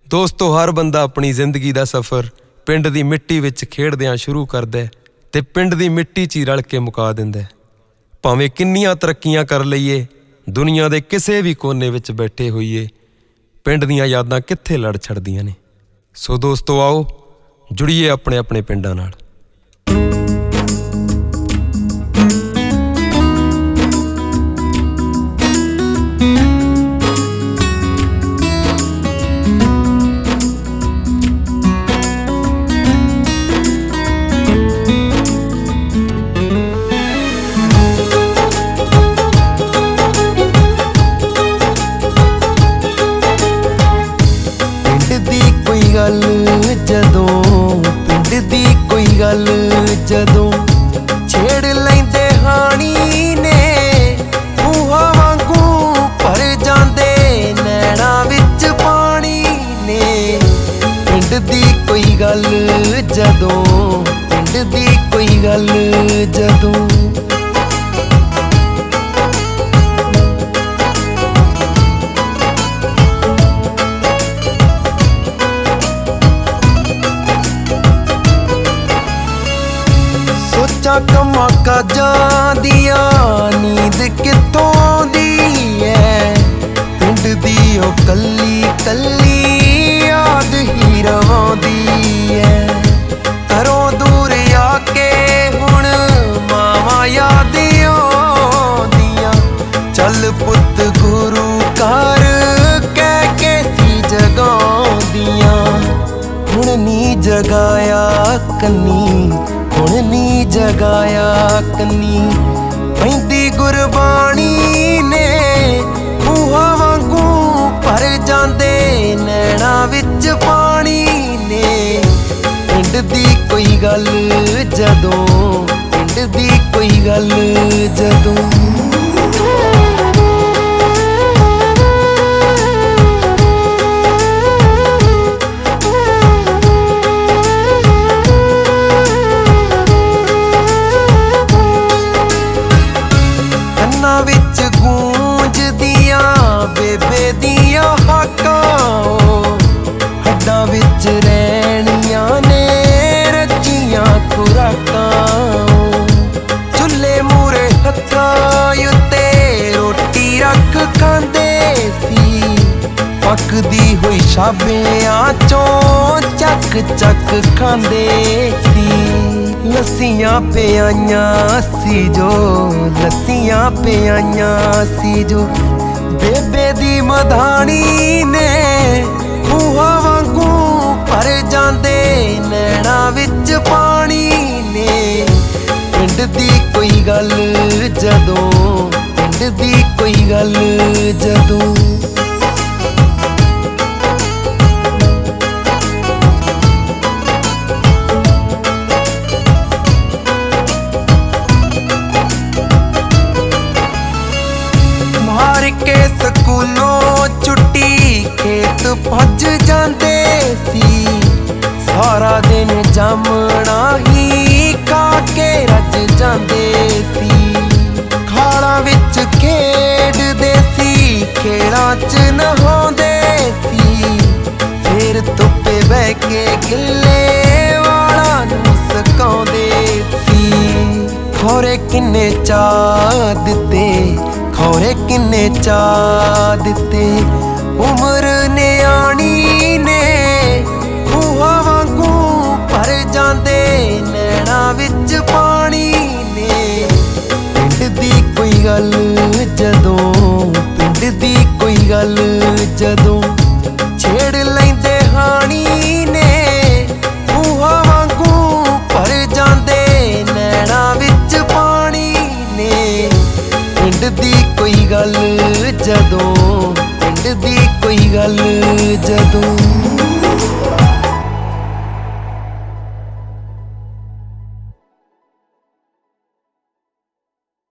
ਦੋਸਤੋ, ਹਰ ਬੰਦਾ ਆਪਣੀ ਜ਼ਿੰਦਗੀ ਦਾ ਸਫ਼ਰ ਪਿੰਡ ਦੀ ਮਿੱਟੀ ਵਿੱਚ ਖੇਡਦਿਆਂ ਸ਼ੁਰੂ ਕਰਦਾ ਤੇ ਪਿੰਡ ਦੀ ਮਿੱਟੀ 'ਚ ਹੀ ਰਲ ਕੇ ਮੁਕਾ ਦਿੰਦਾ। ਭਾਵੇਂ ਕਿੰਨੀਆਂ ਤਰੱਕੀਆਂ ਕਰ ਲਈਏ, ਦੁਨੀਆ ਦੇ ਕਿਸੇ ਵੀ ਕੋਨੇ ਵਿੱਚ ਬੈਠੇ ਹੋਈਏ, ਪਿੰਡ ਦੀਆਂ ਯਾਦਾਂ ਕਿੱਥੇ ਲੜ ਛੱਡਦੀਆਂ ਨੇ। ਸੋ ਦੋਸਤੋ, ਆਓ ਜੁੜੀਏ ਆਪਣੇ ਆਪਣੇ ਪਿੰਡਾਂ ਨਾਲ। ਪਿੰਡ ਦੀ ਕੋਈ ਗੱਲ ਜਦੋਂ ਛੇੜ ਲੈਂਦੇ ਹਾਣੀ ਨੇ, ਮੂੰਹਾਂ ਵਾਂਗੂ ਭਰ ਜਾਂਦੇ ਨੈਣਾ ਵਿੱਚ ਪਾਣੀ ਨੇ। ਪਿੰਡ ਦੀ ਕੋਈ ਗੱਲ ਜਦੋਂ, ਪਿੰਡ ਦੀ ਕੋਈ ਗੱਲ ਜਦੋਂ ਕੰਮਾਂ ਕਾਜਾਂ ਦੀਆਂ ਨੀਂਦ ਕਿੱਥੋਂ ਆਉਂਦੀ ਐ। ਪਿੰਡ ਦੀ ਉਹ ਕੱਲੀ ਕੱਲੀ ਯਾਦ ਹੀ ਰਵਾਉਂਦੀ ਐ। ਘਰੋਂ ਦੂਰ ਆ ਕੇ ਹੁਣ ਮਾਵਾਂ ਯਾਦ ਆਉਂਦੀਆਂ। ਚੱਲ ਪੁੱਤ ਗੁਰੂ ਘਰ ਕਹਿ ਕੇ ਸੀ ਜਗਾਉਂਦੀਆਂ। ਹੁਣ ਨੀ ਜਗਾਇਆ ਕੰਨੀ, ਹੁਣ ਨੀ ਜਗਾਇਆ ਕੰਨੀ, ਪੈਂਦੀ ਗੁਰਬਾਣੀ ਨੇ। ਮੂੰਹਾਂ ਵਾਂਗੂ ਭਰ ਜਾਂਦੇ ਨੈਣਾ ਵਿੱਚ ਪਾਣੀ ਨੇ। ਪਿੰਡ ਦੀ ਕੋਈ ਗੱਲ ਜਦੋਂ, ਪਿੰਡ ਦੀ ਕੋਈ ਗੱਲ ਜਦੋਂ ਵਿੱਚ ਗੂੰਜਦੀਆਂ ਬੇਬੇ ਦੀਆਂ ਹਾਕਾਂ। ਹੱਡਾਂ ਵਿੱਚ ਰਹਿਣੀਆਂ ਨੇ ਰੱਜੀਆਂ ਖੁਰਾਕਾਂ। ਚੁੱਲ੍ਹੇ ਮੂਹਰੇ ਹੱਥਾਂ ਉੱਤੇ ਰੋਟੀ ਰੱਖ ਖਾਂਦੇ ਸੀ। ਪੱਕਦੀ ਹੋਈ ਛਾਬਿਆਂ ਚੋਂ ਚੱਕ ਚੱਕ ਖਾਂਦੇ ਸੀ। ਲੱਸੀਆਂ ਪਿਆਈਆਂ ਸੀ ਜੋ, ਲੱਸੀਆਂ ਪਿਆਈਆਂ ਸੀ ਜੋ ਬੇਬੇ ਦੀ ਮਧਾਣੀ ਨੇ। ਮੂੰਹਾਂ ਵਾਂਗੂ ਭਰ ਜਾਂਦੇ ਨੈਣਾ ਵਿੱਚ ਪਾਣੀ ਨੇ। ਪਿੰਡ ਦੀ ਕੋਈ ਗੱਲ ਜਦੋਂ, ਪਿੰਡ ਦੀ ਕੋਈ ਗੱਲ ਜਦੋਂ ਕੇ ਸਕੂਲੋਂ ਛੁੱਟੀ ਖੇਤ ਭੱਜ ਜਾਂਦੇ ਸੀ। ਸਾਰਾ ਦਿਨ ਜਾਮਣਾ ਹੀ ਖਾ ਕੇ ਰੱਜ ਜਾਂਦੇ ਸੀ। ਖਾਲਾਂ ਵਿੱਚ ਖੇਡਦੇ ਸੀ, ਖੇਲਾਂ 'ਚ ਨਹਾਉਂਦੇ ਸੀ। ਫੇਰ ਧੁੱਪੇ ਬਹਿ ਕੇ ਗਿੱਲੇ ਵਾਲਾਂ ਨੂੰ ਸੁਕਾਉਂਦੇ ਸੀ। ਖੌਰੇ ਕਿੰਨੇ ਚਾਅ ਦਿੱਤੇ, ਖੌਰੇ ਕਿੰਨੇ ਚਾਅ ਦਿੱਤੇ ਉਮਰ ਨਿਆਣੀ ਨੇ। ਮੂੰਹਾਂ ਵਾਂਗੂ ਭਰ ਜਾਂਦੇ ਨੈਣਾ ਵਿੱਚ ਪਾਣੀ ਨੇ। ਪਿੰਡ ਦੀ ਕੋਈ ਗੱਲ ਜਦੋਂ, ਪਿੰਡ ਦੀ ਕੋਈ ਗੱਲ ਜਦੋਂ ਛੇੜ ਲੈਂਦੇ ਹਾਣੀ ਨੇ। ਮੂੰਹਾਂ ਵਾਂਗੂ ਭਰ ਜਾਂਦੇ ਨੈਣਾ ਵਿੱਚ ਪਾਣੀ ਨੇ। ਪਿੰਡ ਦੀ ਕੋਈ ਗੱਲ ਜਦੋਂ, ਪਿੰਡ ਦੀ ਕੋਈ ਗੱਲ ਜਦੋਂ